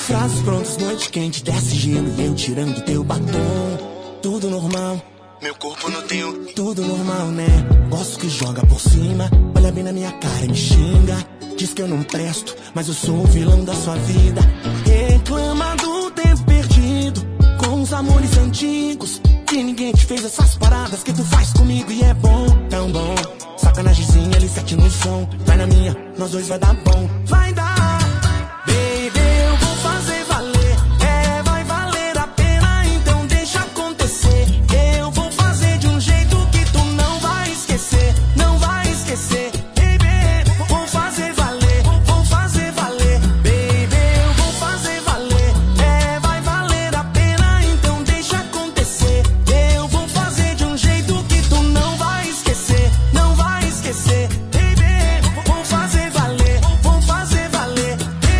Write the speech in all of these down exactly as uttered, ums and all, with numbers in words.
Frases prontas, noite quente, desce gelo e eu tirando teu batom. Tudo normal, meu corpo no teu, tudo normal, né? Gosto que joga por cima, olha bem na minha cara e me xinga. Diz que eu não presto, mas eu sou o vilão da sua vida. Reclama do tempo perdido com os amores antigos, que ninguém te fez essas paradas que tu faz comigo e é bom, tão bom. Sacanagemzinha, ele sete no som. Vai na minha, nós dois vai dar bom. Vai dar, baby, eu vou fazer valer. É, vai valer a pena, então deixa acontecer. Eu vou fazer de um jeito que tu não vai esquecer. Não vai esquecer, baby, vou fazer valer. Vou fazer valer, baby, eu vou fazer valer. É, vai valer a pena, então deixa acontecer. Eu vou fazer de um jeito que tu não vai esquecer. Não vai esquecer, baby, vou fazer valer. Vou fazer valer,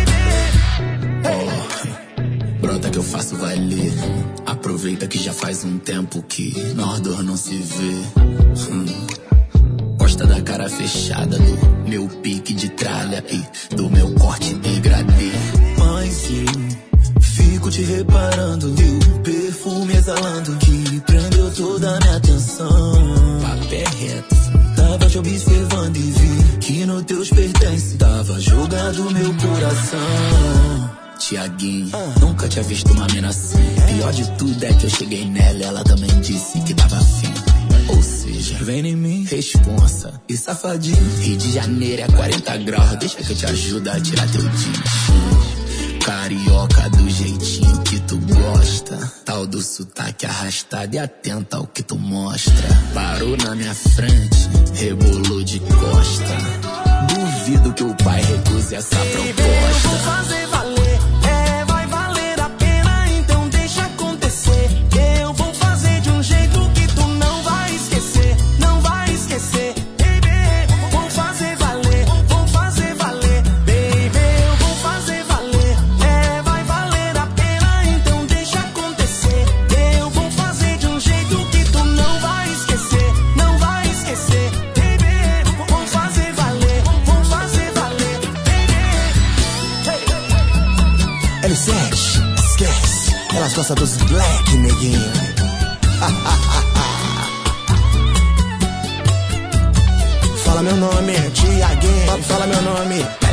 baby. Oh, brota que eu faço valer. Aproveita que já faz um tempo que nós dois não se vê. hum. Gosta da cara fechada, do meu pique de tralha e do meu corte degradê. Mas eu fico te reparando, teu perfume exalando, que prendeu toda a minha atenção. Papé reto, tava te observando e vi que nos teus pertences tava jogado meu coração. Tiaguinho, nunca tinha visto uma mina assim. Pior de tudo é que eu cheguei nela, ela também disse que tava afim. Ou seja, vem em mim, responsa e safadinho. Rio de Janeiro é quarenta graus, deixa que eu te ajudo a tirar teu jeans. Carioca do jeitinho que tu gosta, tal do sotaque arrastado e atenta ao que tu mostra. Parou na minha frente, rebolou de costa. Duvido que o pai recuse essa proposta. Eu vou fazer valer, é, vai valer a pena, então deixa acontecer. Eu vou fazer de um jeito que tu não vai esquecer. Não vai esquecer, baby, vou fazer valer. Vou fazer valer, baby, eu vou fazer valer. É, vai valer a pena, então deixa acontecer. Eu vou fazer de um jeito que tu não vai esquecer. Não vai esquecer, baby, vou fazer valer. Vou fazer valer, baby. L sete, esquece, elas gostam dos black, neguinho. Fala meu nome, Tiaguinho. Fala meu nome.